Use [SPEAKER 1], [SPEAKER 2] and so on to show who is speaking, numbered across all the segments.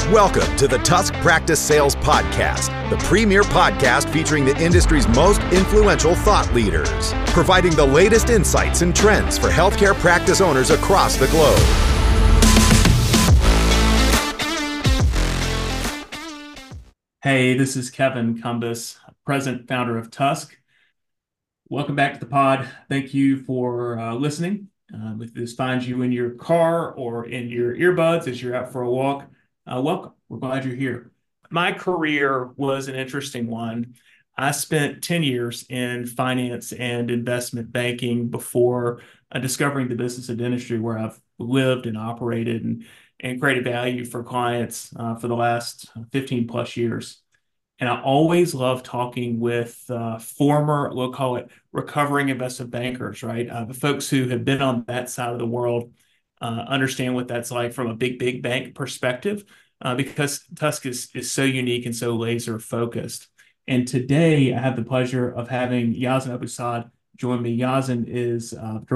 [SPEAKER 1] Welcome to the Tusk Practice Sales Podcast, the premier podcast featuring the industry's most influential thought leaders, providing the latest insights and trends for healthcare practice owners across the globe.
[SPEAKER 2] Hey, this is Kevin Cumbus, president, founder of Tusk. Welcome back to the pod. Thank you for listening. If this finds you in your car or in your earbuds as you're out for a walk, welcome. We're glad you're here. My career was an interesting one. I spent 10 years in finance and investment banking before discovering the business and industry where I've lived and operated and created value for clients for the last 15 plus years. And I always love talking with former, we'll call it recovering investment bankers, right? The folks who have been on that side of the world understand what that's like from a big bank perspective, because Tusk is so unique and so laser focused. And today I have the pleasure of having Yazin Abusad join me. Yazin is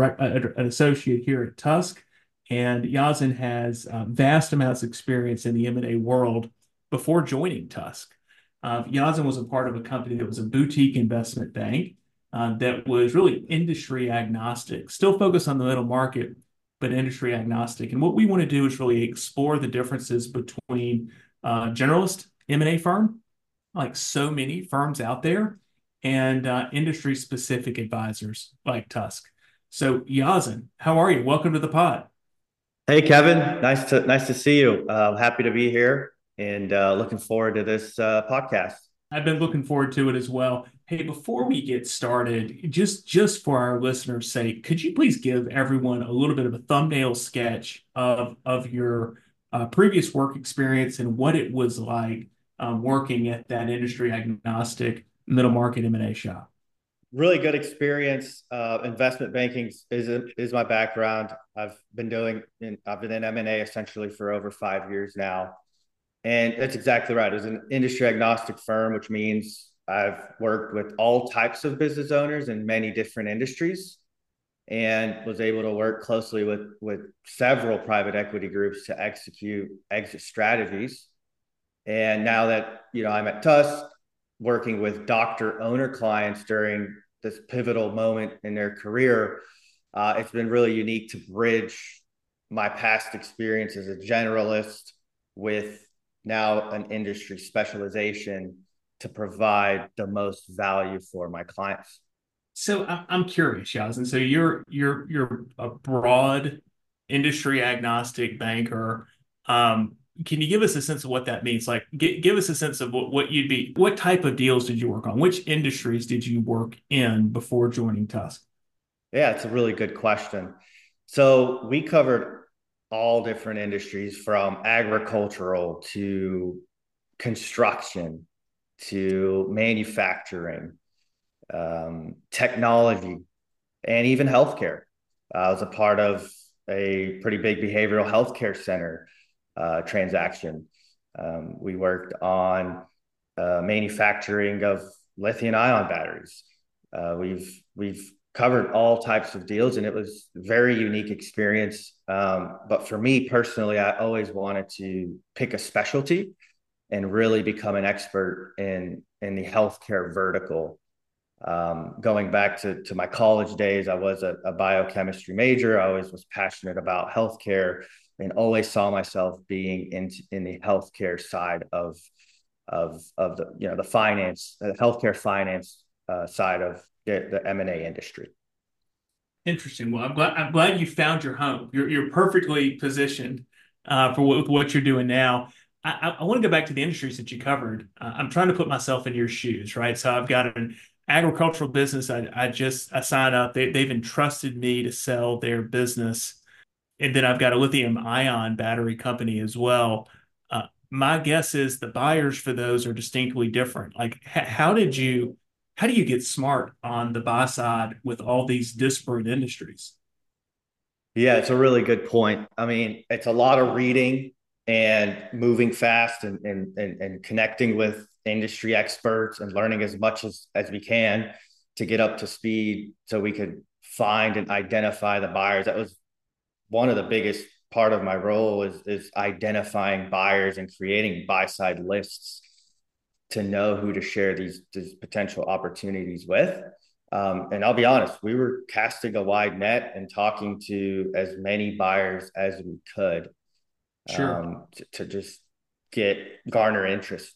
[SPEAKER 2] an associate here at Tusk, and Yazin has vast amounts of experience in the M&A world before joining Tusk. Yazin was a part of a company that was a boutique investment bank that was really industry agnostic, still focused on the middle market, but industry agnostic. And what we want to do is really explore the differences between generalist M&A firm, like so many firms out there, and industry specific advisors like Tusk. So Yazin, how are you? Welcome to the pod.
[SPEAKER 3] Hey Kevin, nice to see you. Happy to be here and looking forward to this podcast.
[SPEAKER 2] I've been looking forward to it as well. Hey, before we get started, just for our listeners' sake, could you please give everyone a little bit of a thumbnail sketch of your previous work experience and what it was like working at that industry agnostic middle market M&A shop?
[SPEAKER 3] Really good experience. Investment banking is my background. I've been in M&A essentially for over 5 years now. And that's exactly right. It's an industry agnostic firm, which means I've worked with all types of business owners in many different industries and was able to work closely with several private equity groups to execute exit strategies. And now that, I'm at Tusk working with doctor owner clients during this pivotal moment in their career, it's been really unique to bridge my past experience as a generalist with now an industry specialization to provide the most value for my clients.
[SPEAKER 2] So I'm curious, Yazin. So you're a broad industry agnostic banker. Can you give us a sense of what that means? Like, give us a sense of what type of deals did you work on? Which industries did you work in before joining Tusk?
[SPEAKER 3] Yeah, it's a really good question. So we covered all different industries from agricultural to construction to manufacturing, technology, and even healthcare. I was a part of a pretty big behavioral healthcare center transaction. We worked on manufacturing of lithium-ion batteries. We've covered all types of deals, and it was a very unique experience. But for me personally, I always wanted to pick a specialty and really become an expert in the healthcare vertical. Going back to my college days, I was a biochemistry major. I always was passionate about healthcare and always saw myself being in the healthcare side of the finance, the healthcare finance side of the M&A industry.
[SPEAKER 2] Interesting. Well, I'm glad you found your home. You're perfectly positioned for what you're doing now. I want to go back to the industries that you covered. I'm trying to put myself in your shoes, right? So I've got an agricultural business. I signed up. They've entrusted me to sell their business, and then I've got a lithium ion battery company as well. My guess is the buyers for those are distinctly different. Like, how do you get smart on the buy side with all these disparate industries?
[SPEAKER 3] Yeah, it's a really good point. I mean, it's a lot of reading and moving fast and connecting with industry experts and learning as much as we can to get up to speed so we could find and identify the buyers. That was one of the biggest part of my role is identifying buyers and creating buy side lists to know who to share these potential opportunities with. And I'll be honest, we were casting a wide net and talking to as many buyers as we could,
[SPEAKER 2] Sure.
[SPEAKER 3] to just garner interest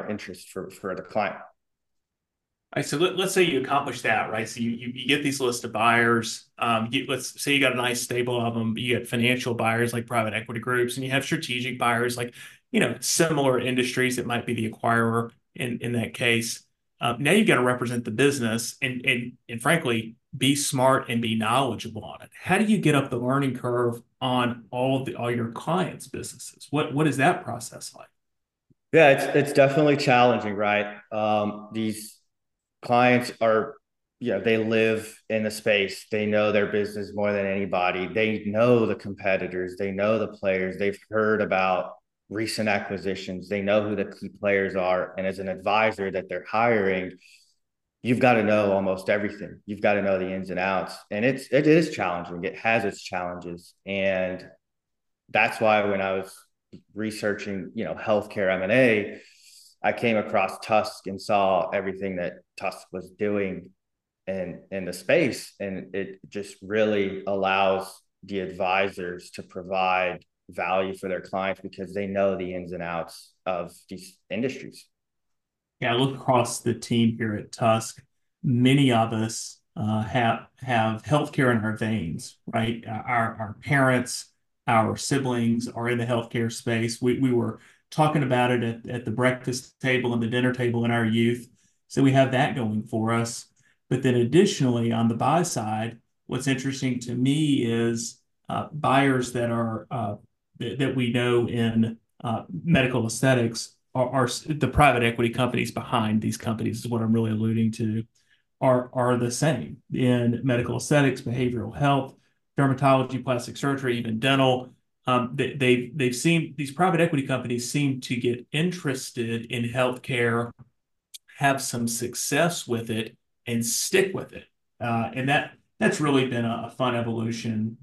[SPEAKER 3] for the client.
[SPEAKER 2] All right, so let's say you accomplish that, right? So you get these list of buyers. Let's say you got a nice stable of them. You get financial buyers like private equity groups, and you have strategic buyers like, similar industries that might be the acquirer in that case. Now you've got to represent the business and frankly be smart and be knowledgeable on it. How do you get up the learning curve on all your clients' businesses? What is that process like?
[SPEAKER 3] Yeah, it's definitely challenging, right? These clients are, they live in the space. They know their business more than anybody. They know the competitors. They know the players. They've heard about recent acquisitions. They know who the key players are. And as an advisor that they're hiring, you've got to know almost everything. You've got to know the ins and outs. And it is challenging. It has its challenges. And that's why when I was researching, healthcare M&A, I came across Tusk and saw everything that Tusk was doing in the space. And it just really allows the advisors to provide value for their clients because they know the ins and outs of these industries.
[SPEAKER 2] Yeah, I look across the team here at Tusk. Many of us have healthcare in our veins, right? Our parents, our siblings are in the healthcare space. We were talking about it at the breakfast table and the dinner table in our youth. So we have that going for us. But then additionally, on the buy side, what's interesting to me is buyers that we know in medical aesthetics are the private equity companies behind these companies is what I'm really alluding to are the same in medical aesthetics, behavioral health, dermatology, plastic surgery, even dental. They've seen these private equity companies seem to get interested in healthcare, have some success with it, and stick with it. And that's really been a fun evolution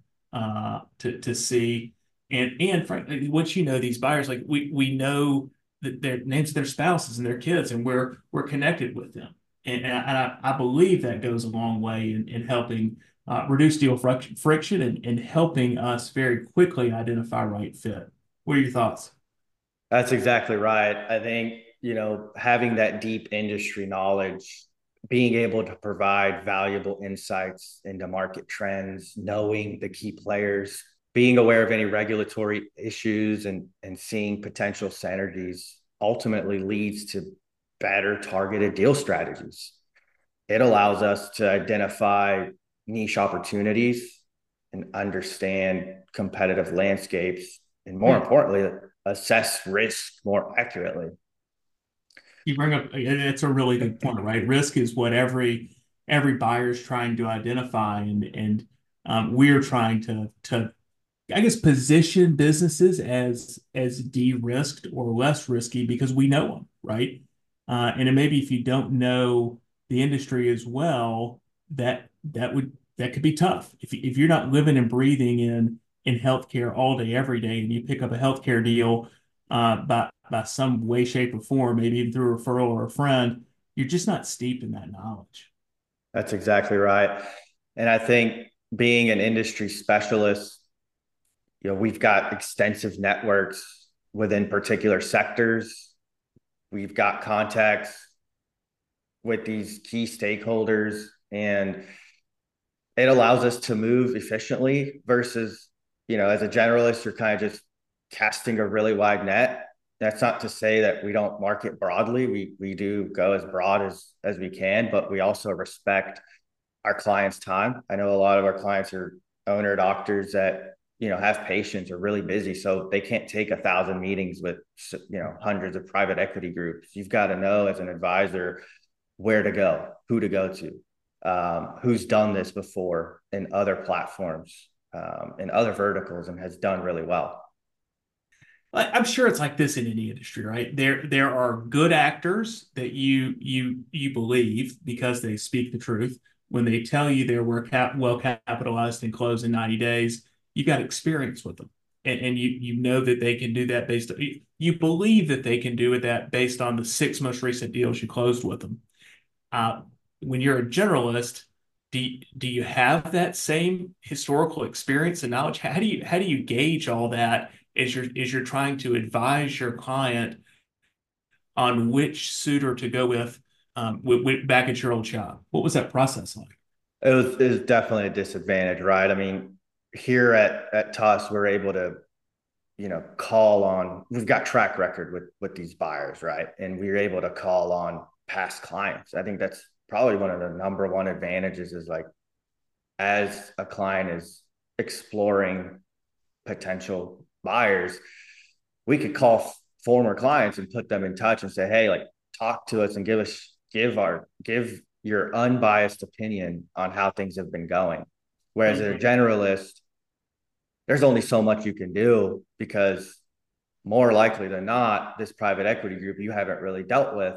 [SPEAKER 2] to see. And frankly, once you know these buyers, like we know that their names of their spouses and their kids, and we're connected with them. And I believe that goes a long way in helping reduce deal friction and helping us very quickly identify right fit. What are your thoughts?
[SPEAKER 3] That's exactly right. I think, having that deep industry knowledge, being able to provide valuable insights into market trends, knowing the key players, being aware of any regulatory issues and seeing potential synergies ultimately leads to better targeted deal strategies. It allows us to identify niche opportunities and understand competitive landscapes, and more importantly, assess risk more accurately.
[SPEAKER 2] You bring up, it's a really good point, right? Risk is what every buyer is trying to identify, and we're trying to I guess position businesses as de-risked or less risky because we know them, right? And then maybe if you don't know the industry as well, that could be tough. If you're not living and breathing in healthcare all day, every day, and you pick up a healthcare deal by some way, shape, or form, maybe even through a referral or a friend, you're just not steeped in that knowledge.
[SPEAKER 3] That's exactly right. And I think being an industry specialist, we've got extensive networks within particular sectors. We've got contacts with these key stakeholders, and it allows us to move efficiently versus, as a generalist, you're kind of just casting a really wide net. That's not to say that we don't market broadly. We do go as broad as we can, but we also respect our clients' time. I know a lot of our clients are owner doctors that, have patients, are really busy. So they can't take 1,000 meetings with, hundreds of private equity groups. You've got to know as an advisor where to go, who to go to, who's done this before in other platforms, in other verticals, and has done really well.
[SPEAKER 2] I'm sure it's like this in any industry, right? There are good actors that you believe because they speak the truth. When they tell you they're well capitalized and close in 90 days, you got experience with them. and you know that they can do that you believe that they can do that based on the six most recent deals you closed with them. Uh, when you're a generalist, do you have that same historical experience and knowledge? How do you gauge all that as you're trying to advise your client on which suitor to go with back at your old shop? What was that process like?
[SPEAKER 3] It was definitely a disadvantage, right? I mean, here at TUS, we're able to, call on, we've got track record with these buyers, right? And we're able to call on past clients. I think that's probably one of the number one advantages is like, as a client is exploring potential buyers, we could call former clients and put them in touch and say, hey, like talk to us and give your unbiased opinion on how things have been going. Whereas a generalist, there's only so much you can do because more likely than not, this private equity group you haven't really dealt with,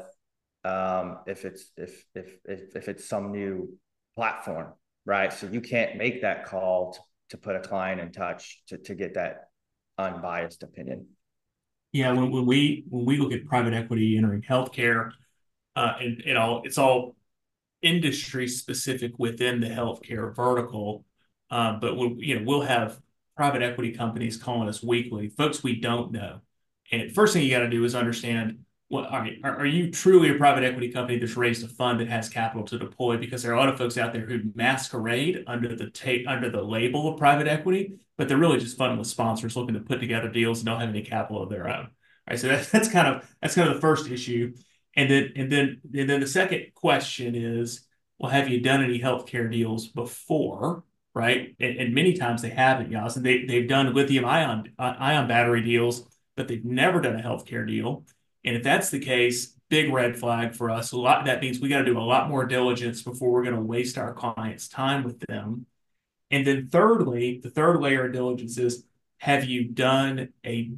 [SPEAKER 3] if it's some new platform, right? So you can't make that call to put a client in touch to get that unbiased opinion.
[SPEAKER 2] Yeah, when we look at private equity entering healthcare, and it's all industry specific within the healthcare vertical. But we'll have private equity companies calling us weekly, folks we don't know. And first thing you got to do is understand what are you truly a private equity company that's raised a fund that has capital to deploy? Because there are a lot of folks out there who masquerade under the label of private equity, but they're really just funding with sponsors looking to put together deals and don't have any capital of their own. All right, so that's kind of the first issue. And then the second question is, well, have you done any healthcare deals before? Right. And many times they haven't, Yas. And they've done lithium ion battery deals, but they've never done a healthcare deal. And if that's the case, big red flag for us. That means we got to do a lot more diligence before we're going to waste our clients' time with them. And then thirdly, the third layer of diligence is, have you done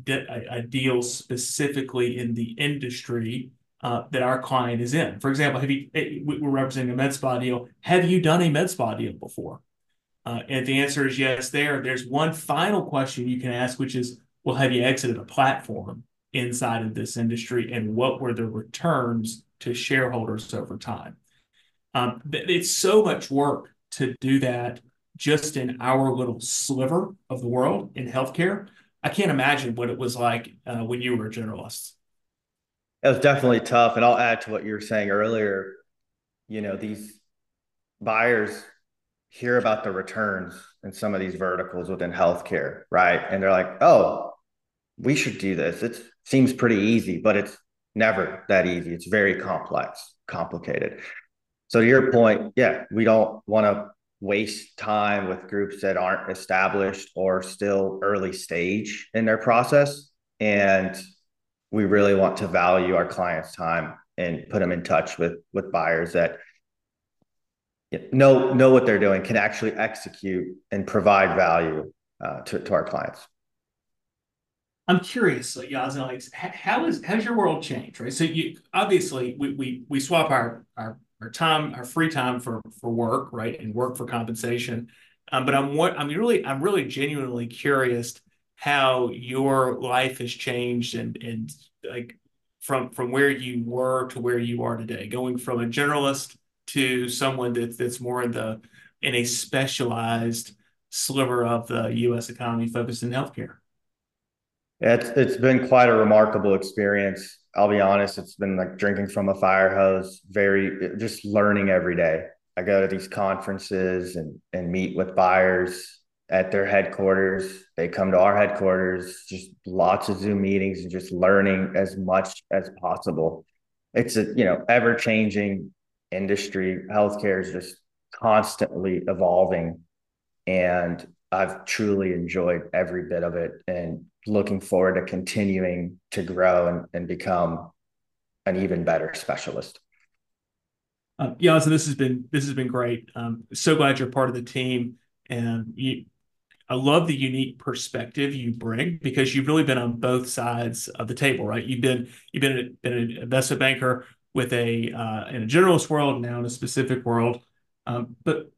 [SPEAKER 2] a deal specifically in the industry that our client is in? For example, we're representing a med spa deal. Have you done a med spa deal before? And if the answer is yes, there's one final question you can ask, which is, well, have you exited a platform inside of this industry, and what were the returns to shareholders over time? It's so much work to do that just in our little sliver of the world in healthcare. I can't imagine what it was like when you were a generalist.
[SPEAKER 3] It was definitely tough. And I'll add to what you were saying earlier. These buyers hear about the returns in some of these verticals within healthcare, right? And they're like, oh, we should do this. It seems pretty easy, but it's never that easy. It's very complex, complicated. So to your point, yeah, we don't want to waste time with groups that aren't established or still early stage in their process. And we really want to value our clients' time and put them in touch with buyers that know what they're doing, can actually execute and provide value to our clients.
[SPEAKER 2] I'm curious, Yaz, Alex, how's your world changed, right? So you obviously we swap our time, our free time for work, right, and work for compensation. But I'm really genuinely curious how your life has changed and like from where you were to where you are today, going from a generalist to someone that's more in a specialized sliver of the U.S. economy focused in healthcare.
[SPEAKER 3] It's been quite a remarkable experience. I'll be honest, it's been like drinking from a fire hose, just learning every day. I go to these conferences and meet with buyers at their headquarters. They come to our headquarters, just lots of Zoom meetings and just learning as much as possible. It's a, ever changing industry. Healthcare is just constantly evolving. And I've truly enjoyed every bit of it and looking forward to continuing to grow and become an even better specialist.
[SPEAKER 2] Yeah, so this has been great. So glad you're part of the team, and I love the unique perspective you bring because you've really been on both sides of the table, right? You've been an investment banker with in a generalist world, now in a specific world, but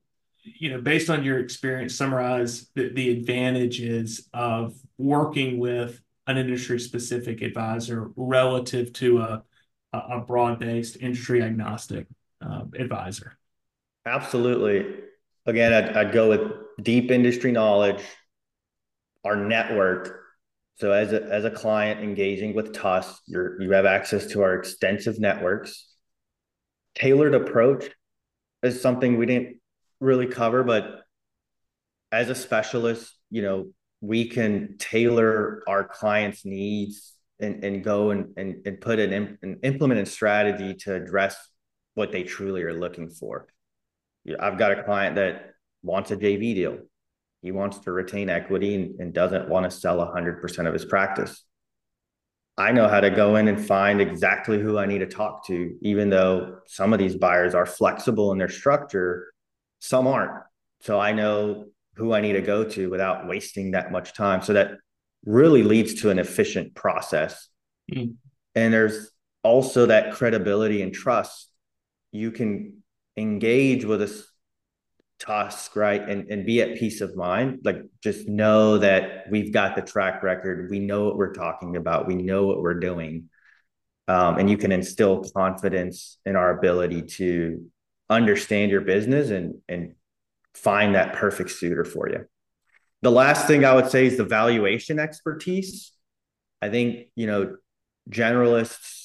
[SPEAKER 2] based on your experience, summarize the advantages of working with an industry-specific advisor relative to a broad-based, industry-agnostic advisor?
[SPEAKER 3] Absolutely. Again, I'd go with deep industry knowledge, our network. So as a client engaging with Tusk, you have access to our extensive networks. Tailored approach is something we didn't really cover, but as a specialist, we can tailor our clients' needs and go and put an implement a strategy to address what they truly are looking for. I've got a client that wants a JV deal. He wants to retain equity and doesn't want to sell 100% of his practice. I know how to go in and find exactly who I need to talk to, even though some of these buyers are flexible in their structure, some aren't. So I know who I need to go to without wasting that much time. So that really leads to an efficient process. And there's also that credibility and trust. You can engage with a Tusk, right? And be at peace of mind. Like, just know that we've got the track record. We know what we're talking about. We know what we're doing. And you can instill confidence in our ability to understand your business and find that perfect suitor for you. The last thing I would say is the valuation expertise. I think, generalists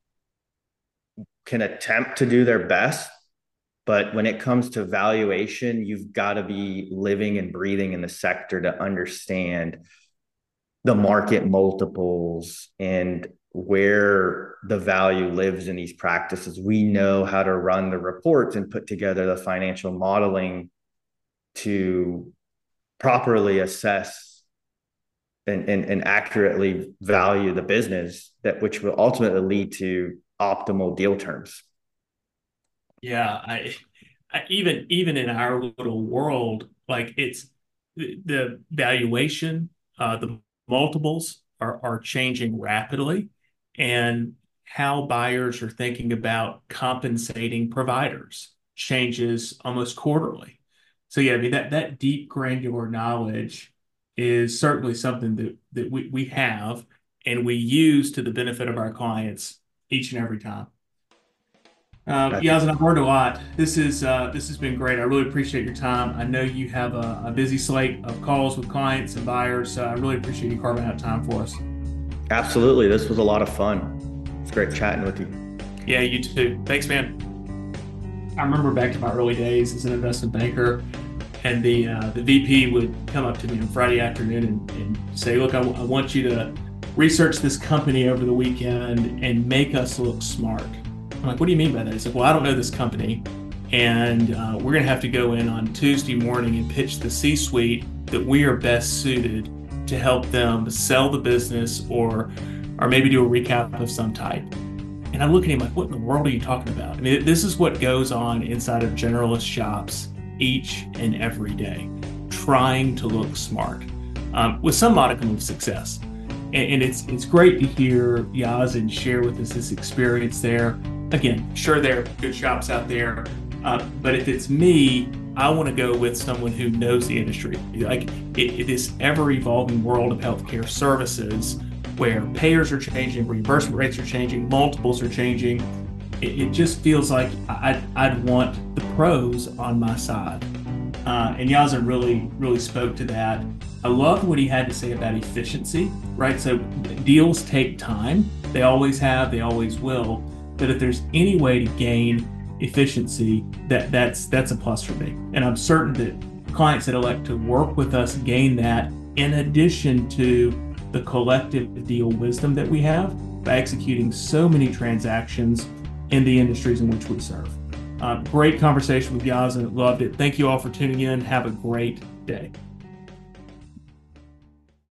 [SPEAKER 3] can attempt to do their best, but when it comes to valuation, you've got to be living and breathing in the sector to understand the market multiples and where the value lives in these practices. We know how to run the reports and put together the financial modeling to properly assess and accurately value the business, which will ultimately lead to optimal deal terms.
[SPEAKER 2] Yeah, I even in our little world, like, it's the valuation, the multiples are changing rapidly, and how buyers are thinking about compensating providers changes almost quarterly. So yeah, I mean, that deep granular knowledge is certainly something that we have and we use to the benefit of our clients each and every time. Yazan, I've learned a lot. This has been great. I really appreciate your time. I know you have a busy slate of calls with clients and buyers, so I really appreciate you carving out time for us.
[SPEAKER 3] Absolutely. This was a lot of fun. It's great chatting with you.
[SPEAKER 2] Yeah, you too. Thanks, man. I remember back to my early days as an investment banker, and the VP would come up to me on Friday afternoon and say, look, I want you to research this company over the weekend and make us look smart. I'm like, what do you mean by that? He said, well, I don't know this company, and we're going to have to go in on Tuesday morning and pitch the C-suite that we are best suited to help them sell the business or maybe do a recap of some type. And I look at him like, what in the world are you talking about? I mean, this is what goes on inside of generalist shops each and every day, trying to look smart with some modicum of success. And it's great to hear Yazan share with us this experience there. Again, sure, there are good shops out there, but if it's me, I want to go with someone who knows the industry. Like, this ever-evolving world of healthcare services, where payers are changing, reimbursement rates are changing, multiples are changing. It just feels like I'd want the pros on my side. And Yazan really spoke to that. I love what he had to say about efficiency, right? So deals take time. They always have, they always will. But if there's any way to gain efficiency, that's a plus for me. And I'm certain that clients that elect to work with us gain that, in addition to the collective deal wisdom that we have by executing so many transactions in the industries in which we serve. Great conversation with Yazan. Loved it. Thank you all for tuning in. Have a great day.